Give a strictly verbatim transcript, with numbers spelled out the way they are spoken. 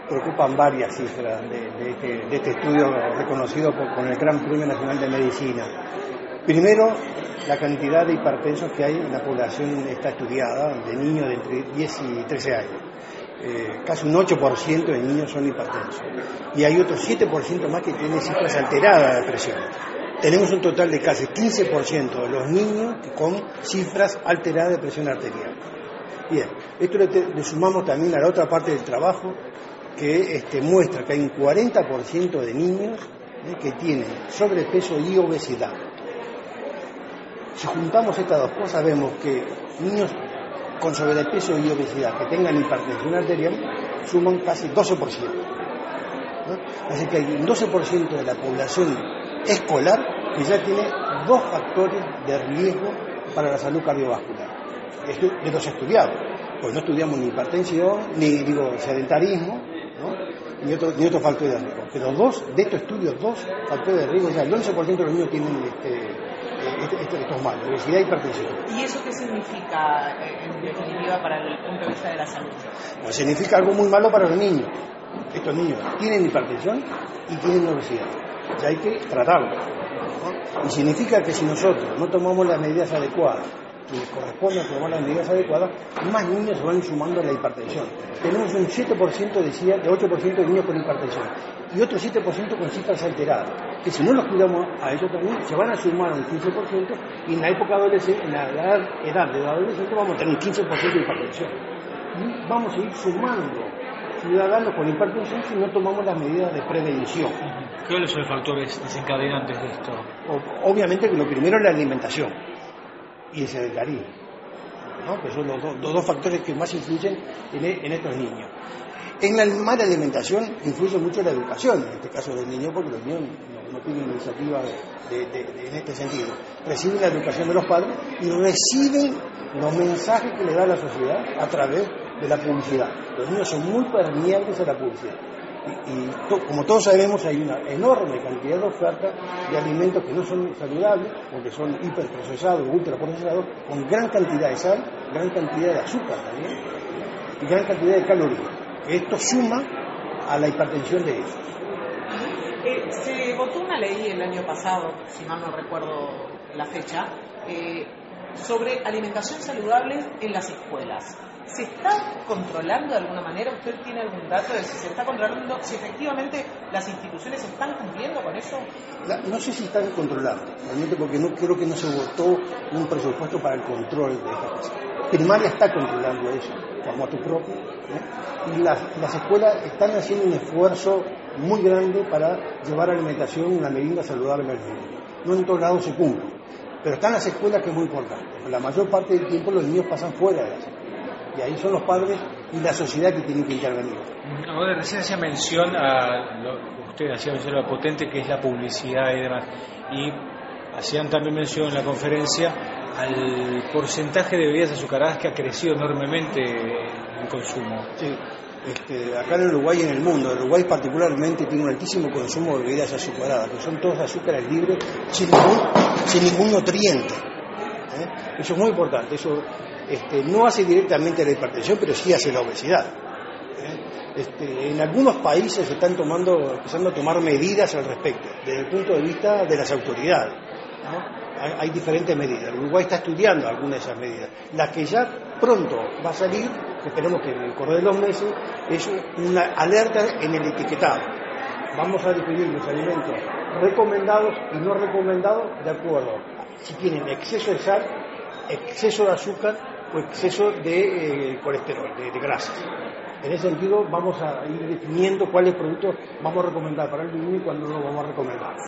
preocupan varias cifras de, de, este, de este estudio reconocido por, con el Gran Premio Nacional de Medicina. Primero, la cantidad de hipertensos que hay en la población está estudiada, de niños de entre diez y trece años. Eh, casi un ocho por ciento de niños son hipertensos. Y hay otro siete por ciento más que tienen cifras alteradas de presión. Tenemos un total de casi quince por ciento de los niños con cifras alteradas de presión arterial. Bien, esto le, le sumamos también a la otra parte del trabajo que este, muestra que hay un cuarenta por ciento de niños eh, que tienen sobrepeso y obesidad. Si juntamos estas dos cosas vemos que niños con sobrepeso y obesidad que tengan hipertensión arterial suman casi doce por ciento. ¿No? Así que hay un doce por ciento de la población escolar que ya tiene dos factores de riesgo para la salud cardiovascular. Esto de los estudiados, pues no estudiamos ni hipertensión, ni digo sedentarismo, ¿no? ni, otro, ni otro factor de riesgo. Pero dos, de estos estudios, dos factores de riesgo, ya el once por ciento de los niños tienen este, este, este, estos males, obesidad y hipertensión. ¿Y eso qué significa, en definitiva, para el punto de vista de la salud? Pues significa algo muy malo para los niños. Estos niños tienen hipertensión y tienen obesidad. Ya hay que tratarlos, ¿no? Y significa que si nosotros no tomamos las medidas adecuadas, que corresponde a tomar las medidas adecuadas, más niños se van sumando a la hipertensión. Tenemos un siete por ciento, decía, de ocho por ciento de niños con hipertensión y otro siete por ciento con cifras alteradas, que si no los cuidamos a ellos también, se van a sumar a un quince por ciento y en la época adolescente, en la edad, edad de adolescente, vamos a tener un quince por ciento de hipertensión. Y vamos a ir sumando ciudadanos con hipertensión si no tomamos las medidas de prevención. ¿Cuáles son los factores desencadenantes de esto? O, obviamente que lo primero es la alimentación y el sedentarismo, ¿no? Que son los, do, los dos factores que más influyen en, en estos niños. En la mala alimentación influye mucho la educación, en este caso del niño, porque los niños no, no tienen iniciativa de, de, de, en este sentido. Reciben la educación de los padres y reciben los mensajes que le da la sociedad a través de la publicidad. Los niños son muy permeables a la publicidad. Y, y to, como todos sabemos, hay una enorme cantidad de ofertas de alimentos que no son saludables, porque son hiperprocesados, ultraprocesados, con gran cantidad de sal, gran cantidad de azúcar también, y gran cantidad de calorías. Esto suma a la hipertensión de ellos. Eh, se votó una ley el año pasado, si mal no recuerdo la fecha, eh, sobre alimentación saludable en las escuelas. ¿Se está controlando de alguna manera? ¿Usted tiene algún dato de si se está controlando, si efectivamente las instituciones están cumpliendo con eso? La, no sé si están controlando, realmente, porque no creo que no se votó un presupuesto para el control de esta cosa. Primaria está controlando eso, como a tu propio, ¿eh? Y las, las escuelas están haciendo un esfuerzo muy grande para llevar alimentación y una merienda saludable al niño. No en todos lados se cumple, pero están las escuelas, que es muy importante. La mayor parte del tiempo los niños pasan fuera de las escuelas. Y ahí son los padres y la sociedad que tienen que intervenir. Ahora, recién hacía mención a, lo, usted hacía mención a lo potente que es la publicidad y demás, y hacían también mención en la conferencia al porcentaje de bebidas azucaradas que ha crecido enormemente el consumo. Sí, este, acá en Uruguay y en el mundo, Uruguay particularmente tiene un altísimo consumo de bebidas azucaradas, que son todas azúcares libres, sin ningún, sin ningún nutriente. ¿Eh? Eso es muy importante, eso este, no hace directamente la hipertensión, pero sí hace la obesidad. ¿Eh? Este, en algunos países se están tomando, empezando a tomar medidas al respecto, desde el punto de vista de las autoridades, ¿no? Hay, hay diferentes medidas. Uruguay está estudiando algunas de esas medidas. La que ya pronto va a salir, que esperemos que en el correr de los meses, es una alerta en el etiquetado. Vamos a definir los alimentos recomendados y no recomendados de acuerdo si tienen exceso de sal, exceso de azúcar o exceso de eh, colesterol, de, de grasas. En ese sentido vamos a ir definiendo cuáles productos vamos a recomendar para el niño y cuándo no vamos a recomendar.